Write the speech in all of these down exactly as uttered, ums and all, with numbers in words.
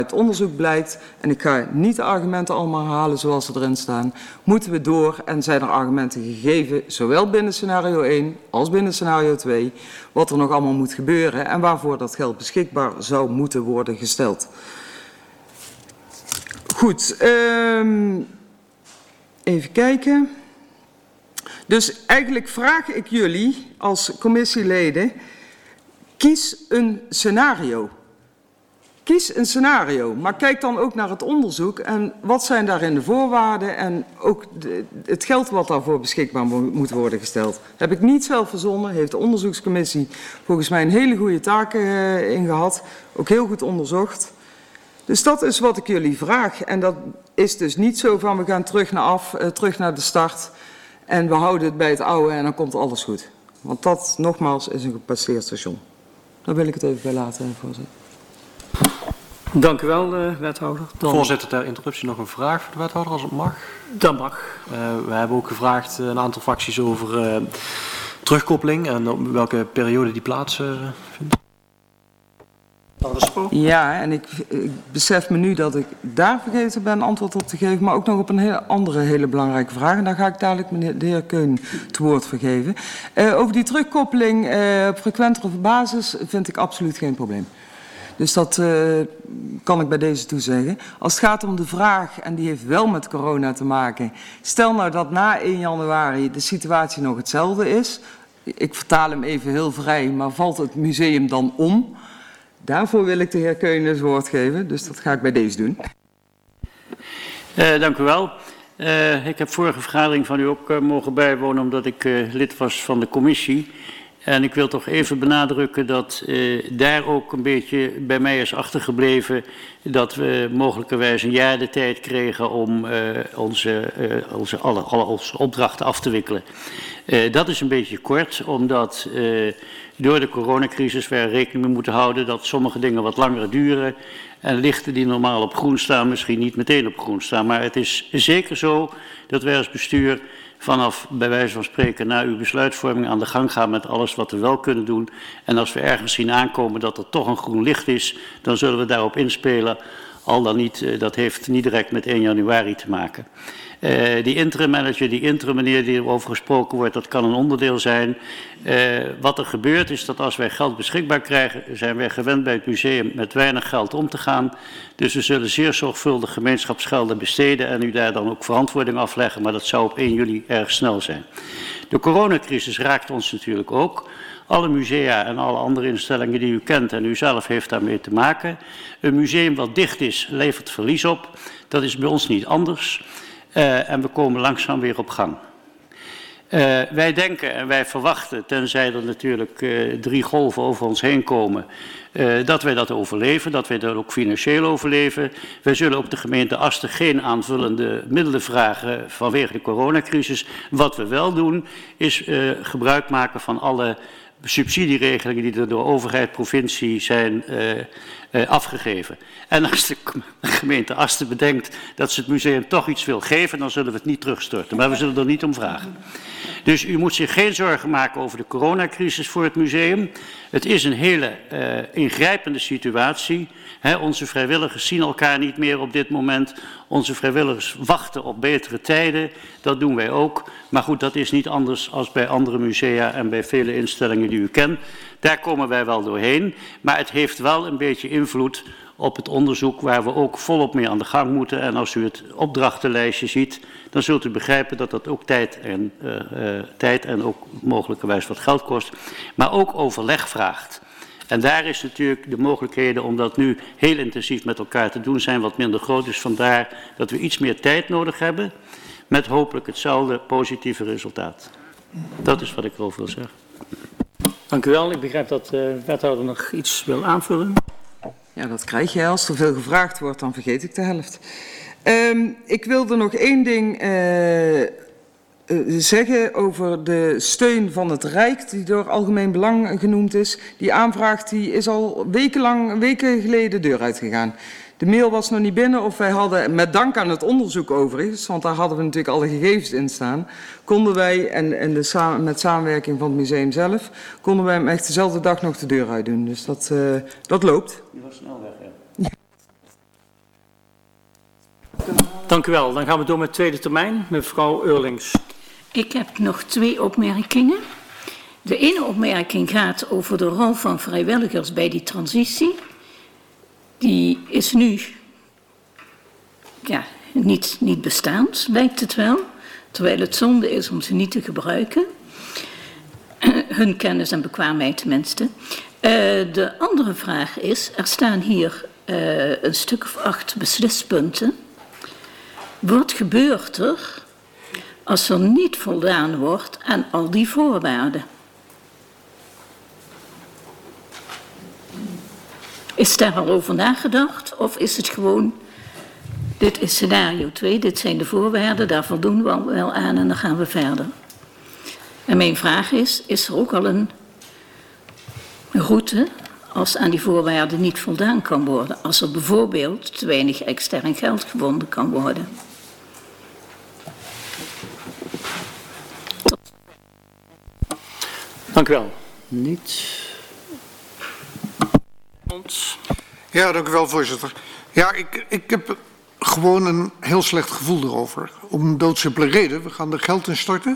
het onderzoek blijkt, en ik ga niet de argumenten allemaal herhalen zoals ze erin staan, moeten we door en zijn er argumenten gegeven, zowel binnen scenario één als binnen scenario twee, wat er nog allemaal moet gebeuren en waarvoor dat geld beschikbaar zou moeten worden gesteld. Goed, um, even kijken. Dus eigenlijk vraag ik jullie als commissieleden, kies een scenario. Kies een scenario, maar kijk dan ook naar het onderzoek en wat zijn daarin de voorwaarden en ook de, het geld wat daarvoor beschikbaar moet worden gesteld. Dat heb ik niet zelf verzonnen, heeft de onderzoekscommissie volgens mij een hele goede taak uh, in gehad, ook heel goed onderzocht. Dus dat is wat ik jullie vraag en dat is dus niet zo van we gaan terug naar af, uh, terug naar de start en we houden het bij het oude en dan komt alles goed. Want dat nogmaals is een gepasseerd station. Daar wil ik het even bij laten, voorzitter. Dank u wel, uh, wethouder. Dan... Voorzitter, ter interruptie nog een vraag voor de wethouder, als het mag. Dat mag. Uh, we hebben ook gevraagd, uh, een aantal fracties, over uh, terugkoppeling en op welke periode die plaatsvindt. Uh, ja, en ik, ik besef me nu dat ik daar vergeten ben antwoord op te geven, maar ook nog op een hele andere hele belangrijke vraag. En daar ga ik dadelijk meneer, de heer Keun het woord voor geven. Uh, over die terugkoppeling uh, op frequentere basis vind ik absoluut geen probleem. Dus dat uh, kan ik bij deze toezeggen. Als het gaat om de vraag, en die heeft wel met corona te maken. Stel nou dat na één januari de situatie nog hetzelfde is. Ik vertaal hem even heel vrij, maar valt het museum dan om? Daarvoor wil ik de heer Keunen het woord geven, dus dat ga ik bij deze doen. Uh, dank u wel. Uh, ik heb vorige vergadering van u ook uh, mogen bijwonen, omdat ik uh, lid was van de commissie. En ik wil toch even benadrukken dat uh, daar ook een beetje bij mij is achtergebleven dat we mogelijkerwijs een jaar de tijd kregen om uh, onze, uh, onze, alle, alle onze opdrachten af te wikkelen. Uh, dat is een beetje kort, omdat uh, door de coronacrisis we er rekening mee moeten houden dat sommige dingen wat langer duren. En lichten die normaal op groen staan misschien niet meteen op groen staan. Maar het is zeker zo dat wij als bestuur vanaf, bij wijze van spreken, na uw besluitvorming aan de gang gaan met alles wat we wel kunnen doen. En als we ergens zien aankomen dat er toch een groen licht is, dan zullen we daarop inspelen. Al dan niet, dat heeft niet direct met één januari te maken. Uh, die interim manager, die interim meneer die erover gesproken wordt, dat kan een onderdeel zijn. Uh, wat er gebeurt is dat als wij geld beschikbaar krijgen, zijn wij gewend bij het museum met weinig geld om te gaan. Dus we zullen zeer zorgvuldig gemeenschapsgelden besteden en u daar dan ook verantwoording afleggen, maar dat zou op één juli erg snel zijn. De coronacrisis raakt ons natuurlijk ook. Alle musea en alle andere instellingen die u kent en u zelf heeft daarmee te maken. Een museum wat dicht is, levert verlies op. Dat is bij ons niet anders. Uh, en we komen langzaam weer op gang. Uh, wij denken en wij verwachten, tenzij er natuurlijk uh, drie golven over ons heen komen, uh, dat wij dat overleven, dat wij dat ook financieel overleven. Wij zullen ook de gemeente Asten geen aanvullende middelen vragen vanwege de coronacrisis. Wat we wel doen, is uh, gebruik maken van alle subsidieregelingen die er door overheid, provincie zijn uh, uh, afgegeven. En als de gemeente Asten bedenkt dat ze het museum toch iets wil geven, dan zullen we het niet terugstorten. Maar we zullen er niet om vragen. Dus u moet zich geen zorgen maken over de coronacrisis voor het museum. Het is een hele uh, ingrijpende situatie. He, onze vrijwilligers zien elkaar niet meer op dit moment. Onze vrijwilligers wachten op betere tijden. Dat doen wij ook. Maar goed, dat is niet anders als bij andere musea en bij vele instellingen die u kent. Daar komen wij wel doorheen. Maar het heeft wel een beetje invloed op het onderzoek waar we ook volop mee aan de gang moeten. En als u het opdrachtenlijstje ziet, dan zult u begrijpen dat dat ook tijd en, uh, uh, tijd en ook mogelijkerwijs wat geld kost. Maar ook overleg vraagt. En daar is natuurlijk de mogelijkheden om dat nu heel intensief met elkaar te doen zijn wat minder groot. Dus vandaar dat we iets meer tijd nodig hebben met hopelijk hetzelfde positieve resultaat. Dat is wat ik erover wil zeggen. Dank u wel. Ik begrijp dat de wethouder nog iets wil aanvullen. Ja, dat krijg je. Als er veel gevraagd wordt, dan vergeet ik de helft. Um, ik wilde nog één ding uh, uh, zeggen over de steun van het Rijk, die door algemeen belang genoemd is. Die aanvraag die is al wekenlang, weken geleden de deur uitgegaan. De mail was nog niet binnen of wij hadden, met dank aan het onderzoek overigens, want daar hadden we natuurlijk alle gegevens in staan, konden wij, en, en de, met samenwerking van het museum zelf, konden wij hem echt dezelfde dag nog de deur uit doen. Dus dat, uh, dat loopt. Die was snel weg, hè? Ja. Dank u wel. Dan gaan we door met de tweede termijn. Mevrouw Eurlings. Ik heb nog twee opmerkingen. De ene opmerking gaat over de rol van vrijwilligers bij die transitie. Die is nu ja, niet, niet bestaand, lijkt het wel. Terwijl het zonde is om ze niet te gebruiken. Hun kennis en bekwaamheid tenminste. Uh, de andere vraag is, er staan hier uh, een stuk of acht beslispunten. Wat gebeurt er als er niet voldaan wordt aan al die voorwaarden? Is daar al over nagedacht of is het gewoon, dit is scenario twee, dit zijn de voorwaarden, daar voldoen we al wel aan en dan gaan we verder. En mijn vraag is, is er ook al een route als aan die voorwaarden niet voldaan kan worden? Als er bijvoorbeeld te weinig extern geld gewonnen kan worden? Dank u wel. Niet. Ja, dank u wel, voorzitter. Ja, ik, ik heb gewoon een heel slecht gevoel erover. Om een doodsimpele reden. We gaan er geld in storten.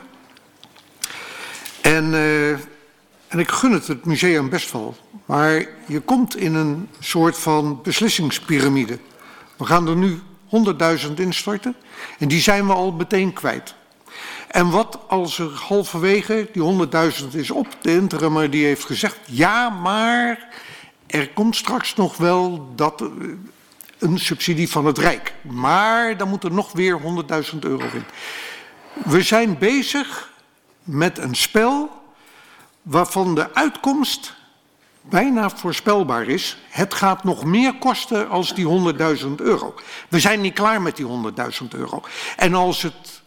En, uh, en ik gun het het museum best wel. Maar je komt in een soort van beslissingspyramide. We gaan er nu honderdduizend instorten. En die zijn we al meteen kwijt. En wat als er halverwege die honderdduizend is op, de interimmer die heeft gezegd, ja, maar er komt straks nog wel dat, een subsidie van het Rijk. Maar dan moet er nog weer honderdduizend euro in. We zijn bezig met een spel waarvan de uitkomst bijna voorspelbaar is. Het gaat nog meer kosten als die honderdduizend euro. We zijn niet klaar met die honderdduizend euro. En als het,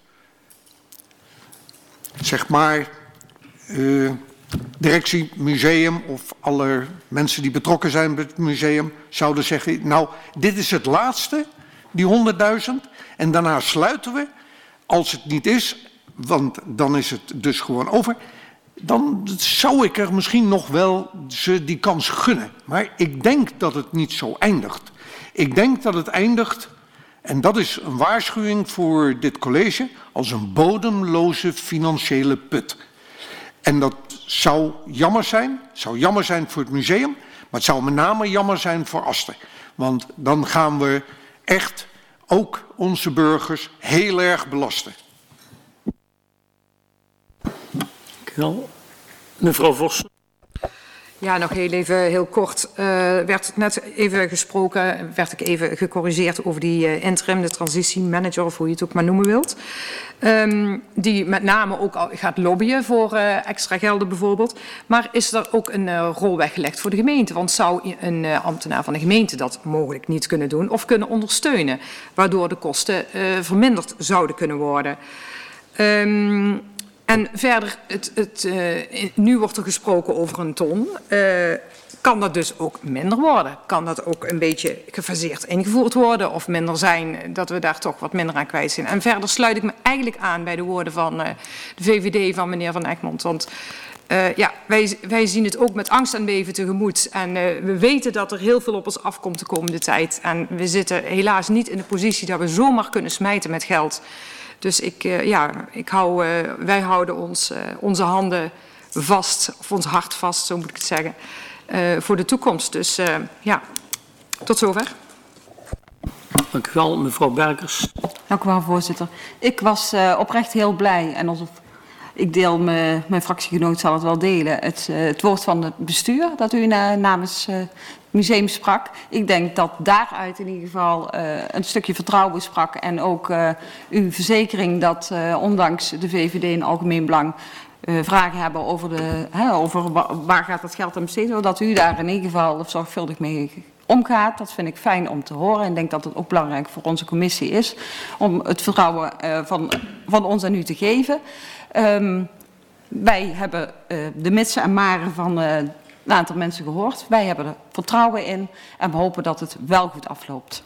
zeg maar, uh, directie, museum of alle mensen die betrokken zijn bij het museum zouden zeggen, nou, dit is het laatste, die honderdduizend, en daarna sluiten we. Als het niet is, want dan is het dus gewoon over, dan zou ik er misschien nog wel ze die kans gunnen. Maar ik denk dat het niet zo eindigt. Ik denk dat het eindigt, en dat is een waarschuwing voor dit college, als een bodemloze financiële put. En dat zou jammer zijn, zou jammer zijn voor het museum, maar het zou met name jammer zijn voor Aster. Want dan gaan we echt ook onze burgers heel erg belasten. Dank u wel. Mevrouw Vossen. Ja, nog heel even, heel kort. Uh, werd net even gesproken, werd ik even gecorrigeerd over die uh, interim, de transitiemanager, of hoe je het ook maar noemen wilt. Um, die met name ook al gaat lobbyen voor uh, extra gelden bijvoorbeeld. Maar is er ook een uh, rol weggelegd voor de gemeente? Want zou een uh, ambtenaar van de gemeente dat mogelijk niet kunnen doen of kunnen ondersteunen, waardoor de kosten uh, verminderd zouden kunnen worden? Um, En verder, het, het, uh, nu wordt er gesproken over een ton. Uh, kan dat dus ook minder worden? Kan dat ook een beetje gefaseerd ingevoerd worden of minder zijn, dat we daar toch wat minder aan kwijt zijn? En verder sluit ik me eigenlijk aan bij de woorden van uh, de V V D van meneer Van Egmond. Want uh, ja, wij, wij zien het ook met angst en beven tegemoet. En uh, we weten dat er heel veel op ons afkomt de komende tijd. En we zitten helaas niet in de positie dat we zomaar kunnen smijten met geld. Dus ik, uh, ja, ik hou, uh, wij houden ons, uh, onze handen vast, of ons hart vast, zo moet ik het zeggen, uh, voor de toekomst. Dus uh, ja, tot zover. Dank u wel, mevrouw Bergers. Dank u wel, voorzitter. Ik was uh, oprecht heel blij en alsof ik deel, me, mijn fractiegenoot zal het wel delen, het, uh, het woord van het bestuur dat u na, namens uh, het museum sprak. Ik denk dat daaruit in ieder geval uh, een stukje vertrouwen sprak en ook uh, uw verzekering dat uh, ondanks de V V D in algemeen belang uh, vragen hebben over, de, hè, over wa waar gaat het geld aan besteed worden, dat u daar in ieder geval zorgvuldig mee omgaat. Dat vind ik fijn om te horen en ik denk dat het ook belangrijk voor onze commissie is om het vertrouwen uh, van, van ons en u te geven. Um, wij hebben uh, de mitsen en maren van uh, een aantal mensen gehoord. Wij hebben er vertrouwen in en we hopen dat het wel goed afloopt.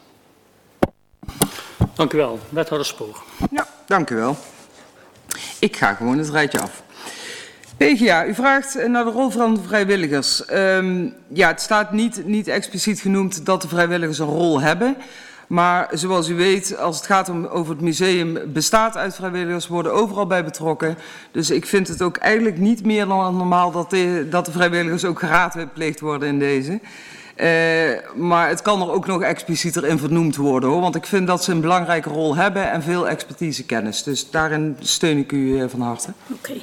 Dank u wel. Wethouder Spoor. Ja, dank u wel. Ik ga gewoon het rijtje af. P G A, u vraagt naar de rol van de vrijwilligers. Um, ja, het staat niet, niet expliciet genoemd dat de vrijwilligers een rol hebben. Maar zoals u weet, als het gaat om, over het museum, bestaat uit vrijwilligers, worden overal bij betrokken. Dus ik vind het ook eigenlijk niet meer dan normaal dat de, dat de vrijwilligers ook geraadpleegd worden in deze. Uh, maar het kan er ook nog explicieter in vernoemd worden, hoor. Want ik vind dat ze een belangrijke rol hebben en veel expertise kennis. Dus daarin steun ik u uh, van harte. Oké. Okay.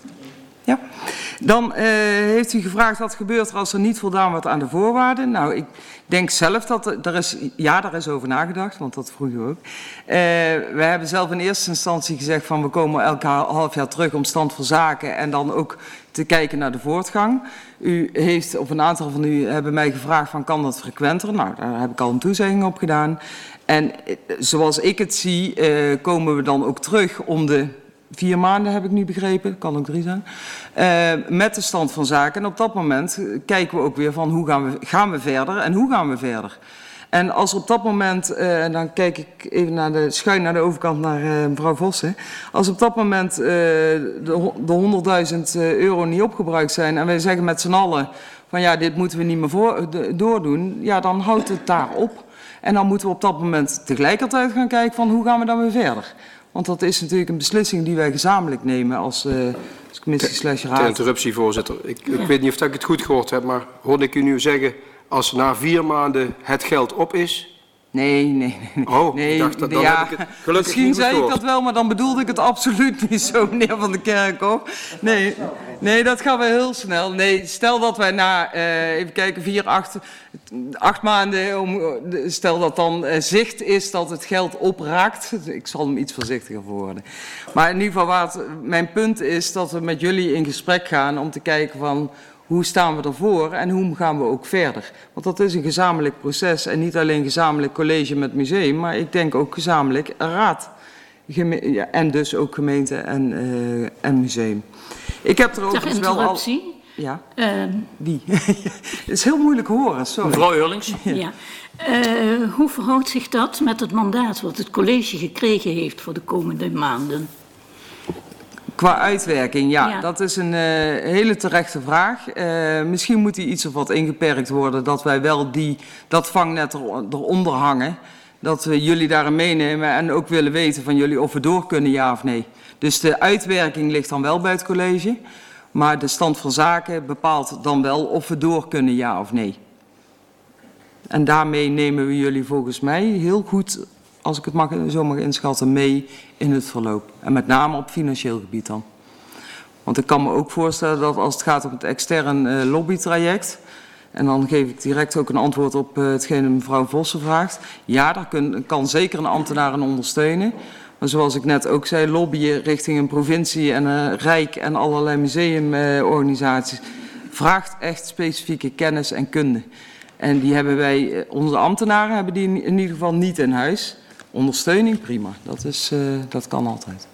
Ja. Dan uh, heeft u gevraagd wat gebeurt er als er niet voldaan wordt aan de voorwaarden. Nou, ik denk zelf dat er, er is, ja, daar is over nagedacht, want dat vroeg u ook. Uh, we hebben zelf in eerste instantie gezegd van we komen elk half jaar terug om stand van zaken en dan ook te kijken naar de voortgang. U heeft, of een aantal van u hebben mij gevraagd van kan dat frequenter? Nou, daar heb ik al een toezegging op gedaan. En zoals ik het zie, uh, komen we dan ook terug om de vier maanden, heb ik nu begrepen, kan ook drie zijn, uh, met de stand van zaken. En op dat moment kijken we ook weer van hoe gaan we, gaan we verder en hoe gaan we verder. En als op dat moment, uh, en dan kijk ik even naar de, schuin naar de overkant naar uh, mevrouw Vossen. Als op dat moment uh, de, de honderdduizend euro niet opgebruikt zijn en wij zeggen met z'n allen van ja, dit moeten we niet meer voor, de, doordoen, ja, dan houdt het daar op. En dan moeten we op dat moment tegelijkertijd gaan kijken van hoe gaan we dan weer verder. Want dat is natuurlijk een beslissing die wij gezamenlijk nemen als, uh, als commissie slash raad. Ter interruptie, voorzitter. Ik, ik weet niet of ik het goed gehoord heb, maar hoorde ik u nu zeggen als na vier maanden het geld op is? Nee, nee, nee. Oh, nee, ik dacht dat dan ja, heb ik het gelukkig misschien niet goed zei gehoord. ik dat wel, maar dan bedoelde ik het absoluut niet zo, meneer Van der Kerkhof. Nee, nee, dat gaan we heel snel. Nee, stel dat wij na, uh, even kijken, vier, acht, acht maanden, om, stel dat dan uh, zicht is dat het geld opraakt. Ik zal hem iets voorzichtiger verwoorden. Maar in ieder geval, waar het, mijn punt is dat we met jullie in gesprek gaan om te kijken van hoe staan we ervoor en hoe gaan we ook verder. Want dat is een gezamenlijk proces en niet alleen gezamenlijk college met museum, maar ik denk ook gezamenlijk raad. Geme- ja, en dus ook gemeente en, uh, en museum. Ik heb er overigens wel al... Ja, uh, wie? Het is heel moeilijk horen, sorry. Mevrouw Eurlings. Ja. Ja. Uh, hoe verhoudt zich dat met het mandaat wat het college gekregen heeft voor de komende maanden? Qua uitwerking, ja, ja. Dat is een uh, hele terechte vraag. Uh, misschien moet die iets of wat ingeperkt worden, dat wij wel die, dat vangnet er, eronder hangen. Dat we jullie daarin meenemen en ook willen weten van jullie of we door kunnen, ja of nee. Dus de uitwerking ligt dan wel bij het college, maar de stand van zaken bepaalt dan wel of we door kunnen, ja of nee. En daarmee nemen we jullie volgens mij heel goed, als ik het mag, zo mag inschatten, mee in het verloop. En met name op financieel gebied dan. Want ik kan me ook voorstellen dat als het gaat om het extern uh, lobbytraject, en dan geef ik direct ook een antwoord op uh, hetgene mevrouw Vossen vraagt. Ja, daar kun, kan zeker een ambtenaar in ondersteunen. Maar zoals ik net ook zei, lobbyen richting een provincie en een rijk en allerlei museumorganisaties uh, vraagt echt specifieke kennis en kunde. En die hebben wij, onze ambtenaren hebben die in ieder geval niet in huis. Ondersteuning, prima. Dat, is, uh, dat kan altijd.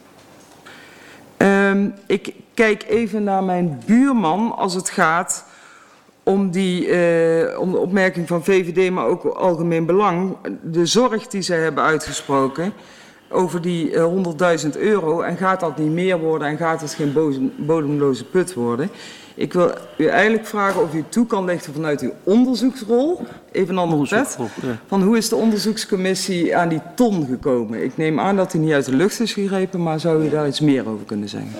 Um, ik kijk even naar mijn buurman als het gaat om, die, uh, om de opmerking van V V D, maar ook algemeen belang. De zorg die zij hebben uitgesproken over die uh, honderdduizend euro. En gaat dat niet meer worden en gaat het geen bodem, bodemloze put worden? Ik wil u eigenlijk vragen of u toe kan lichten vanuit uw onderzoeksrol, even een andere pet, van hoe is de onderzoekscommissie aan die ton gekomen? Ik neem aan dat die niet uit de lucht is gegrepen, maar zou u daar iets meer over kunnen zeggen?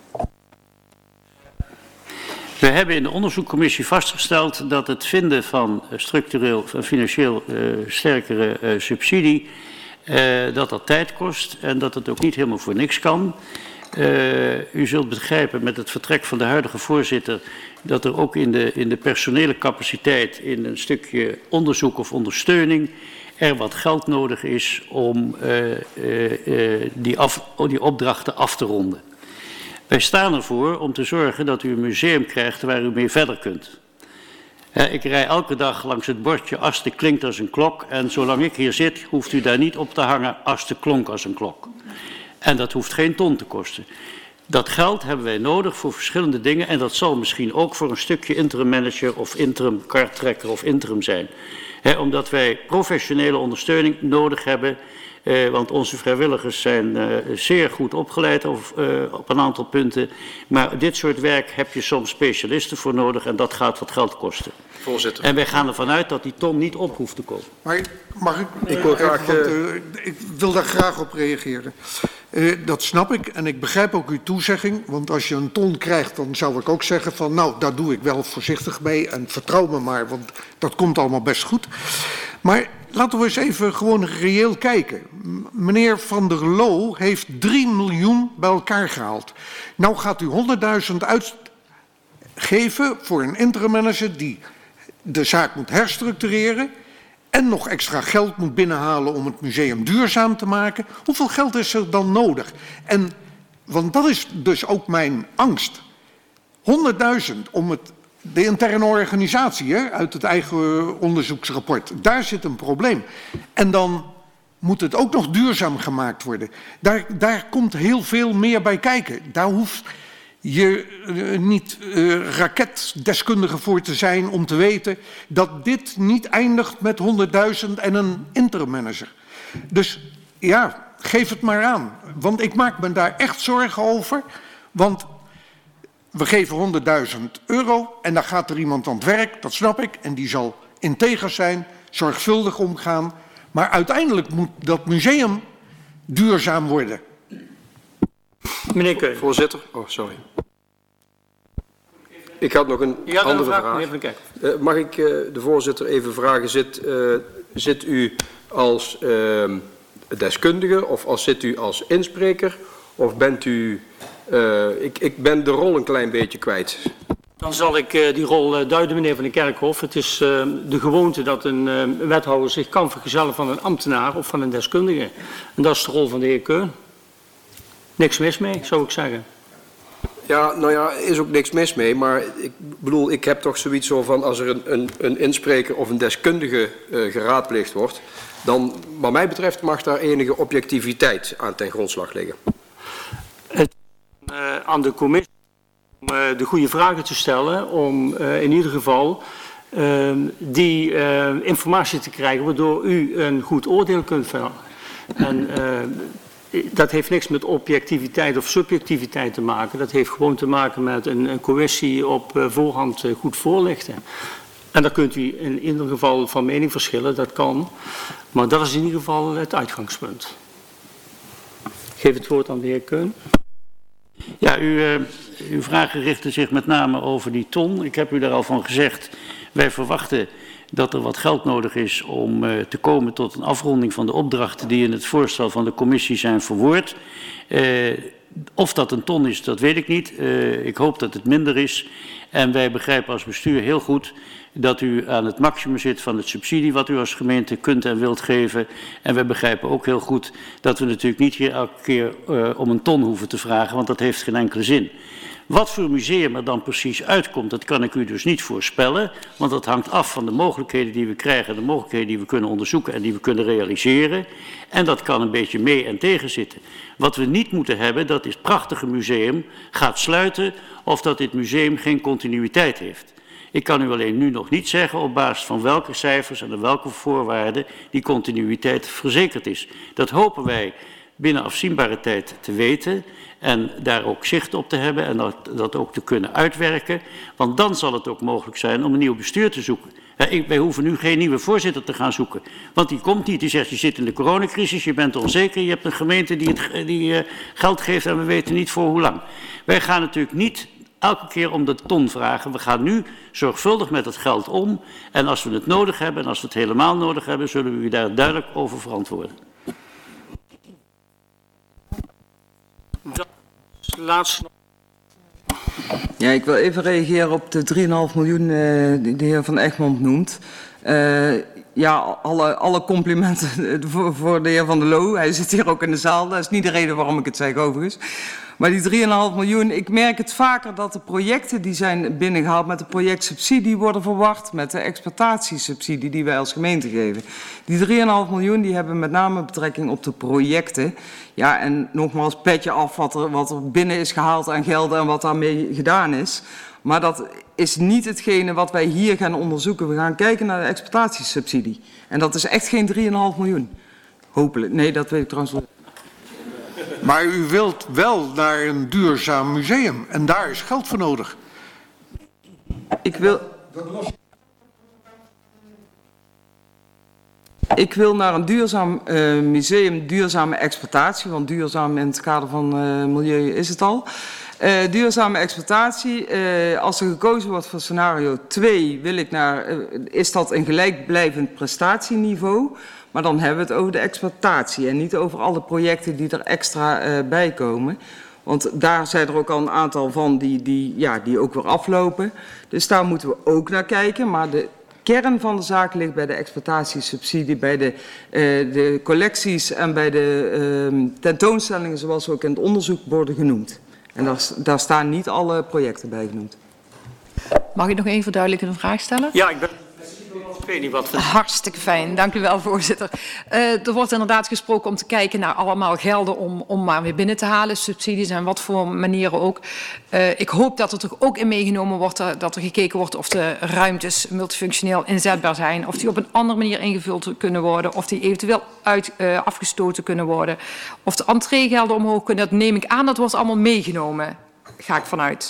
We hebben in de onderzoekscommissie vastgesteld dat het vinden van structureel en financieel uh, sterkere uh, subsidie, uh, dat dat tijd kost en dat het ook niet helemaal voor niks kan. Uh, u zult begrijpen met het vertrek van de huidige voorzitter dat er ook in de, in de personele capaciteit in een stukje onderzoek of ondersteuning er wat geld nodig is om uh, uh, uh, die, af, die opdrachten af te ronden. Wij staan ervoor om te zorgen dat u een museum krijgt waar u mee verder kunt. Uh, ik rij elke dag langs het bordje Asten klinkt als een klok en zolang ik hier zit hoeft u daar niet op te hangen Asten klonk als een klok. En dat hoeft geen ton te kosten. Dat geld hebben wij nodig voor verschillende dingen en dat zal misschien ook voor een stukje interim manager of interim karttrekker of interim zijn. He, omdat wij professionele ondersteuning nodig hebben, eh, want onze vrijwilligers zijn eh, zeer goed opgeleid of, eh, op een aantal punten. Maar dit soort werk heb je soms specialisten voor nodig en dat gaat wat geld kosten. Voorzitter. En wij gaan ervan uit dat die ton niet op hoeft te komen. Maar mag ik, Ik wil graag, even, want, uh, ik wil daar graag op reageren. Uh, dat snap ik en ik begrijp ook uw toezegging. Want als je een ton krijgt, dan zou ik ook zeggen van nou, daar doe ik wel voorzichtig mee. En vertrouw me maar, want dat komt allemaal best goed. Maar laten we eens even gewoon reëel kijken. M- meneer Van der Loo heeft drie miljoen bij elkaar gehaald. Nou gaat u honderdduizend uitgeven voor een interim manager die de zaak moet herstructureren en nog extra geld moet binnenhalen om het museum duurzaam te maken. Hoeveel geld is er dan nodig? En, want dat is dus ook mijn angst. honderdduizend om het, de interne organisatie, hè, uit het eigen onderzoeksrapport, daar zit een probleem. En dan moet het ook nog duurzaam gemaakt worden. Daar, daar komt heel veel meer bij kijken. Daar hoeft je uh, niet uh, raketdeskundige voor te zijn om te weten dat dit niet eindigt met honderdduizend en een interim manager. Dus ja, geef het maar aan. Want ik maak me daar echt zorgen over. Want we geven honderdduizend euro en dan gaat er iemand aan het werk, dat snap ik. En die zal integer zijn, zorgvuldig omgaan. Maar uiteindelijk moet dat museum duurzaam worden. Meneer Keun. Voorzitter. Oh, sorry. Ik had nog een Ja, andere vraag. vraag. Meneer Van Kijk. Uh, mag ik uh, de voorzitter even vragen, zit, uh, zit u als uh, deskundige of als, zit u als inspreker of bent u... Uh, ik, ik ben de rol een klein beetje kwijt. Dan zal ik uh, die rol uh, duiden, meneer Van den Kerkhof. Het is uh, de gewoonte dat een uh, wethouder zich kan vergezellen van een ambtenaar of van een deskundige. En dat is de rol van de heer Keun. Niks mis mee, zou ik zeggen. Ja, nou ja, is ook niks mis mee, maar ik bedoel, ik heb toch zoiets zo van als er een, een, een inspreker of een deskundige uh, geraadpleegd wordt, dan wat mij betreft mag daar enige objectiviteit aan ten grondslag liggen. Het uh, aan de commissie om uh, de goede vragen te stellen, om uh, in ieder geval uh, die uh, informatie te krijgen, waardoor u een goed oordeel kunt vellen. En uh, dat heeft niks met objectiviteit of subjectiviteit te maken. Dat heeft gewoon te maken met een, een cohesie op uh, voorhand uh, goed voorlichten. En daar kunt u in ieder geval van mening verschillen, dat kan. Maar dat is in ieder geval het uitgangspunt. Ik geef het woord aan de heer Keun. Ja, u, uh, uw vragen richten zich met name over die ton. Ik heb u daar al van gezegd, wij verwachten dat er wat geld nodig is om uh, te komen tot een afronding van de opdrachten die in het voorstel van de commissie zijn verwoord. Uh, of dat een ton is, dat weet ik niet. Uh, ik hoop dat het minder is. En wij begrijpen als bestuur heel goed dat u aan het maximum zit van het subsidie wat u als gemeente kunt en wilt geven. En wij begrijpen ook heel goed dat we natuurlijk niet hier elke keer uh, om een ton hoeven te vragen, want dat heeft geen enkele zin. Wat voor museum er dan precies uitkomt, dat kan ik u dus niet voorspellen, want dat hangt af van de mogelijkheden die we krijgen, de mogelijkheden die we kunnen onderzoeken en die we kunnen realiseren. En dat kan een beetje mee en tegen zitten. Wat we niet moeten hebben, dat is het prachtige museum gaat sluiten of dat dit museum geen continuïteit heeft. Ik kan u alleen nu nog niet zeggen op basis van welke cijfers en op welke voorwaarden die continuïteit verzekerd is. Dat hopen wij binnen afzienbare tijd te weten en daar ook zicht op te hebben en dat, dat ook te kunnen uitwerken. Want dan zal het ook mogelijk zijn om een nieuw bestuur te zoeken. He, wij hoeven nu geen nieuwe voorzitter te gaan zoeken. Want die komt niet, die zegt je zit in de coronacrisis, je bent onzeker, je hebt een gemeente die, het, die uh, geld geeft en we weten niet voor hoe lang. Wij gaan natuurlijk niet elke keer om de ton vragen. We gaan nu zorgvuldig met het geld om en als we het nodig hebben en als we het helemaal nodig hebben, zullen we u daar duidelijk over verantwoorden. Laatste. Ja, ik wil even reageren op de drie komma vijf miljoen uh, die de heer Van Egmond noemt. Uh, ja, alle, alle complimenten voor, voor de heer Van der Loo. Hij zit hier ook in de zaal. Dat is niet de reden waarom ik het zeg overigens. Maar die drie komma vijf miljoen, ik merk het vaker dat de projecten die zijn binnengehaald met de projectsubsidie worden verward met de exploitatiesubsidie die wij als gemeente geven. Die drie komma vijf miljoen die hebben met name betrekking op de projecten. Ja, en nogmaals, petje af wat er, wat er binnen is gehaald aan gelden en wat daarmee gedaan is. Maar dat is niet hetgene wat wij hier gaan onderzoeken. We gaan kijken naar de exploitatiesubsidie. En dat is echt geen drie komma vijf miljoen. Hopelijk. Nee, dat weet ik trouwens wel. Maar u wilt wel naar een duurzaam museum en daar is geld voor nodig. Ik wil... Ik wil naar een duurzaam uh, museum, duurzame exploitatie, want duurzaam in het kader van uh, milieu is het al. Uh, duurzame exploitatie, uh, als er gekozen wordt voor scenario twee, wil ik naar, uh, is dat een gelijkblijvend prestatieniveau. Maar dan hebben we het over de exploitatie en niet over alle projecten die er extra uh, bij komen. Want daar zijn er ook al een aantal van die, die, ja, die ook weer aflopen. Dus daar moeten we ook naar kijken. Maar de kern van de zaak ligt bij de exploitatiesubsidie, bij de, uh, de collecties en bij de uh, tentoonstellingen zoals ook in het onderzoek worden genoemd. En daar, daar staan niet alle projecten bij genoemd. Mag ik nog één verduidelijkende vraag stellen? Ja, ik ben... Ik weet niet wat... Hartstikke fijn, dank u wel, voorzitter. Uh, er wordt inderdaad gesproken om te kijken naar allemaal gelden om, om maar weer binnen te halen, subsidies en wat voor manieren ook. Uh, ik hoop dat er toch ook in meegenomen wordt, uh, dat er gekeken wordt of de ruimtes multifunctioneel inzetbaar zijn, of die op een andere manier ingevuld kunnen worden, of die eventueel uit, uh, afgestoten kunnen worden, of de entreegelden omhoog kunnen. Dat neem ik aan, dat wordt allemaal meegenomen, ga ik vanuit.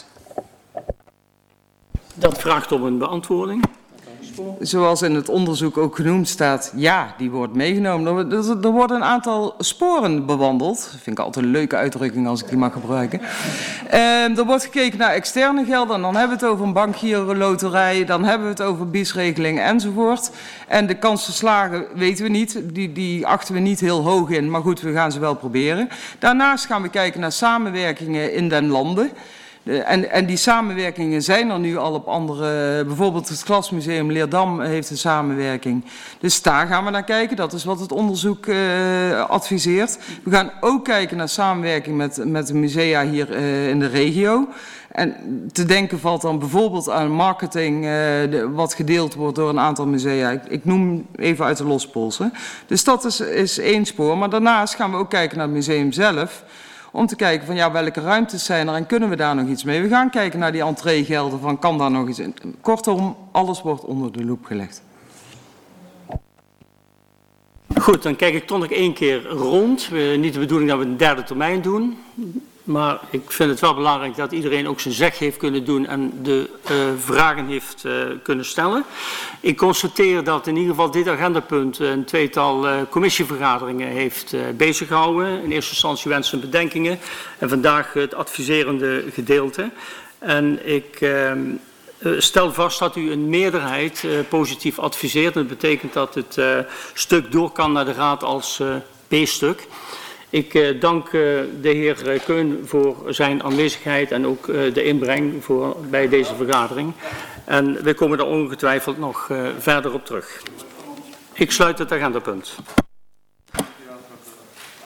Dat vraagt om een beantwoording. Zoals in het onderzoek ook genoemd staat, ja, die wordt meegenomen. Er, er worden een aantal sporen bewandeld. Dat vind ik altijd een leuke uitdrukking als ik die mag gebruiken. Uh, er wordt gekeken naar externe gelden. En dan hebben we het over een bankgiro, loterij. Dan hebben we het over biesregelingen enzovoort. En de kans van slagen weten we niet. Die, die achten we niet heel hoog in. Maar goed, we gaan ze wel proberen. Daarnaast gaan we kijken naar samenwerkingen in den landen. En, en die samenwerkingen zijn er nu al op andere, bijvoorbeeld het Glasmuseum Leerdam heeft een samenwerking. Dus daar gaan we naar kijken, dat is wat het onderzoek uh, adviseert. We gaan ook kijken naar samenwerking met, met de musea hier uh, in de regio. En te denken valt dan bijvoorbeeld aan marketing, uh, de, wat gedeeld wordt door een aantal musea. Ik, ik noem even uit de lospolsen. Dus dat is, is één spoor, maar daarnaast gaan we ook kijken naar het museum zelf. Om te kijken van ja, welke ruimtes zijn er en kunnen we daar nog iets mee. We gaan kijken naar die entreegelden van kan daar nog iets in. Kortom, alles wordt onder de loep gelegd. Goed, dan kijk ik toch nog één keer rond. Uh, niet de bedoeling dat we een derde termijn doen. Maar ik vind het wel belangrijk dat iedereen ook zijn zeg heeft kunnen doen en de uh, vragen heeft uh, kunnen stellen. Ik constateer dat in ieder geval dit agendapunt een tweetal uh, commissievergaderingen heeft uh, beziggehouden. In eerste instantie wensen en bedenkingen en vandaag het adviserende gedeelte. En ik uh, stel vast dat u een meerderheid uh, positief adviseert. Dat betekent dat het uh, stuk door kan naar de raad als uh, B-stuk. Ik uh, dank uh, de heer Keun voor zijn aanwezigheid en ook uh, de inbreng voor, bij deze vergadering. En we komen er ongetwijfeld nog uh, verder op terug. Ik sluit het agendapunt.